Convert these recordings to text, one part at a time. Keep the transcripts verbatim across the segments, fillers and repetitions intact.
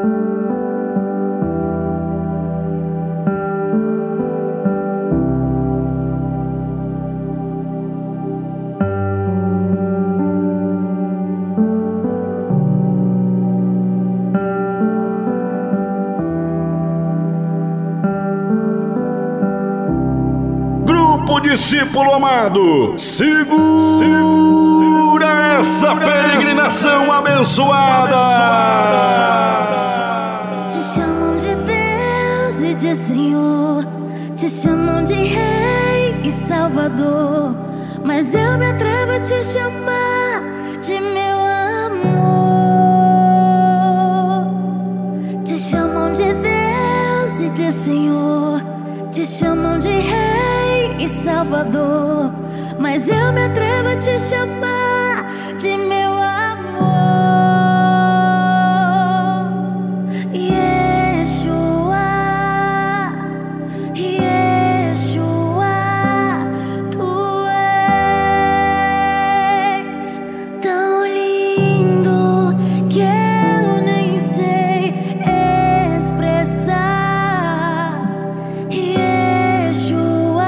Discípulo amado, segura, segura essa peregrinação abençoada. Te chamam de Deus e de Senhor, te chamam de Rei e Salvador, mas eu me atrevo a te chamar de meu amor. Te chamam de Deus e de Senhor, te chamam de Rei e Salvador, mas eu me atrevo a te chamar de meu amor. Yeshua, Yeshua, tu és tão lindo que eu nem sei expressar. Yeshua,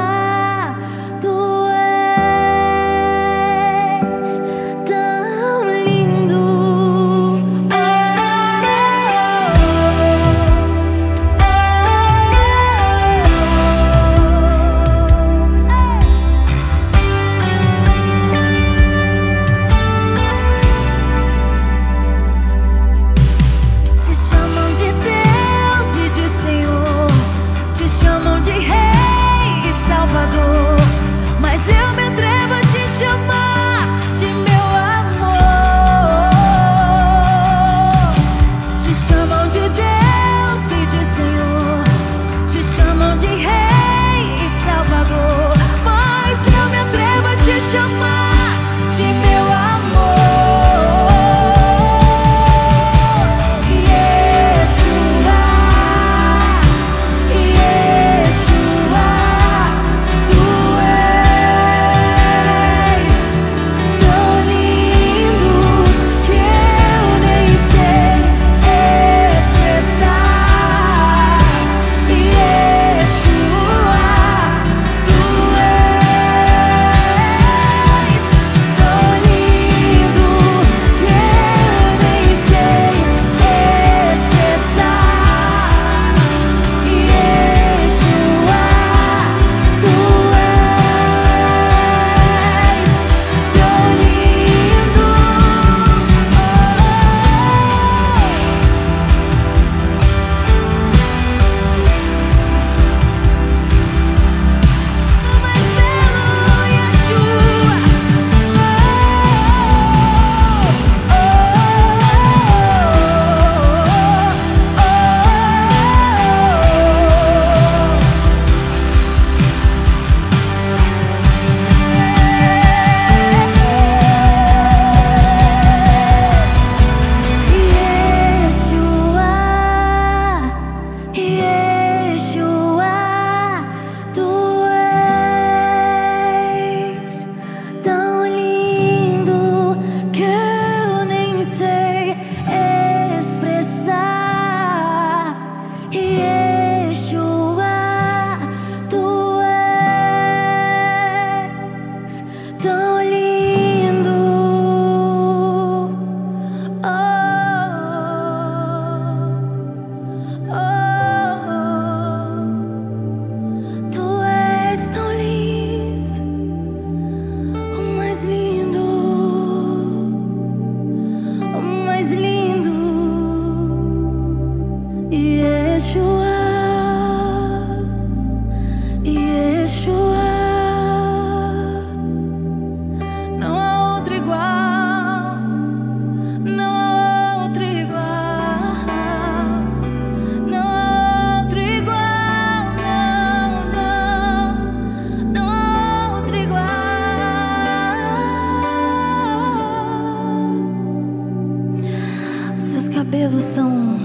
cabelos são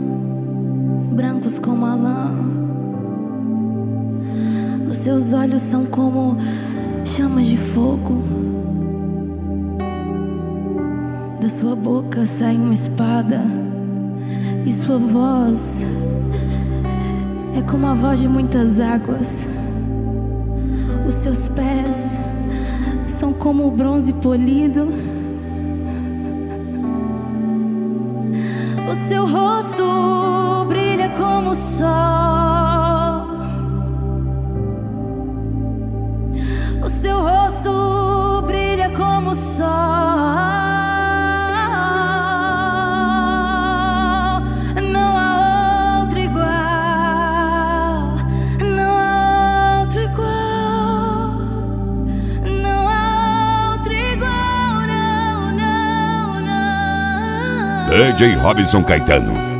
brancos como a lã, os seus olhos são como chamas de fogo, da sua boca sai uma espada E sua voz é como a voz de muitas águas. Os seus pés são como o bronze polido. O seu rosto brilha como o sol. O seu rosto brilha como o sol. Não há outro igual. Não há outro igual. Não há outro igual. Não, não, não. D J Robson Caetano.